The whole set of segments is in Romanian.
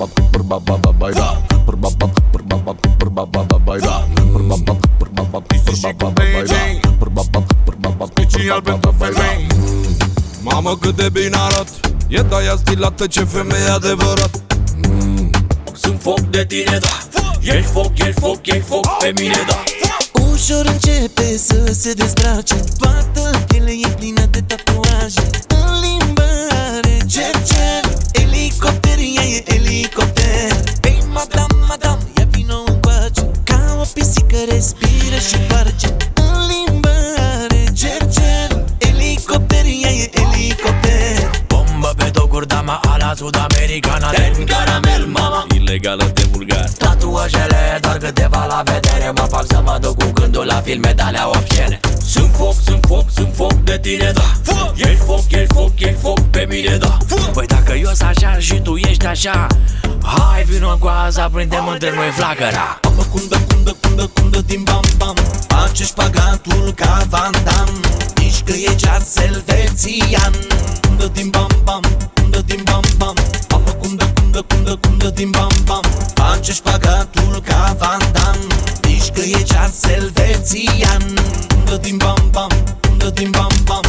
Special pentru femei. Mamă cât de bine arăt, e de-aia stilată, ce femeie adevărat. Sunt foc de tine, da. Ești foc, ești foc, ești foc pe mine, da. Ușor începe să se dezbrace, toată pielea e plină de tatuaje. În limbă are cercel, elicopter, ea e elicopter. Ei, madame, madame, ia vino încoace, ca o pisică respiră și farce. În limbă are cercel, elicopter, ea e elicopter. Bombă pe tocuri, dama a la sud-americana. Ten caramel, mama, Ilegală de vulgar. tatuajele, doar câteva la vedere. Mă fac să mă duc cu gândul la filme de-alea obscene. Sunt foc, sunt foc, sunt foc de tine, da. Ești foc, ești foc, ești foc pe mine, da. Păi dacă eu sunt așa și tu ești așa, hai vino cu aza, prindem între noi flacăra. Mamă cundă din bam bam, face șpagatul ca Van Damme. Mișcă e ceas elvețian. Cundă din bam bam, cundă din bam bam. Mamă cundă din bam bam, face șpagatul ca Van Damme. Mișcă e ceas elvețian. Cundă din bam bam, cundă din bam bam.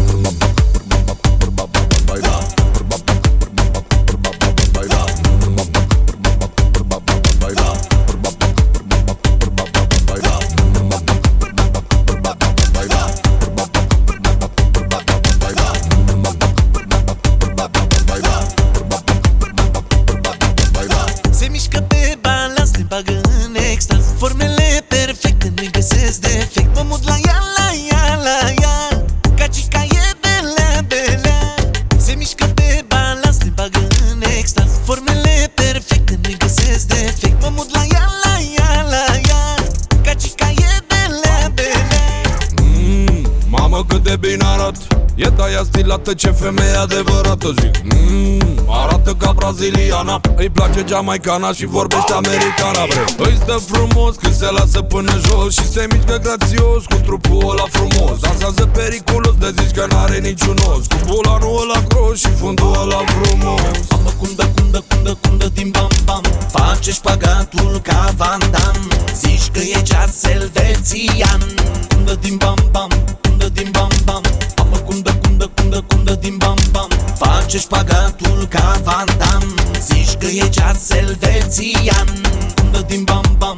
Se mișcă pe balans, le bagă în extaz. Formele perfecte, nu-i găsesc defect. Mă mut la ea, la ea, la ea, ca cica e belea, belea. Se mișcă pe balans, le bagă în extaz. Formele perfecte, nu-i găsesc defect. Mă mut la ea, la ea, la ea, ca cica e belea, belea. Mamă cât de bine arăt, e de-aia stilată, ce femeie adevărată. Zic, arată ca braziliana, îi place jamaicana și vorbește americana. Îi stă frumos când se lasă până jos și se mișcă grațios cu trupul ăla frumos. Dansează periculos de zici că n-are niciun os, cu bulanul ăla gros și fundul ăla frumos. Mamă cundă din bam bam, face șpagatul ca Van Damme. Zici că e ceas elvețian. Cundă din bam bam, cundă din bam bam. Mamă cundă din bam bam, face șpagatul ca Van Damme. Zici că e ceas elvețian. Cundă din bam bam.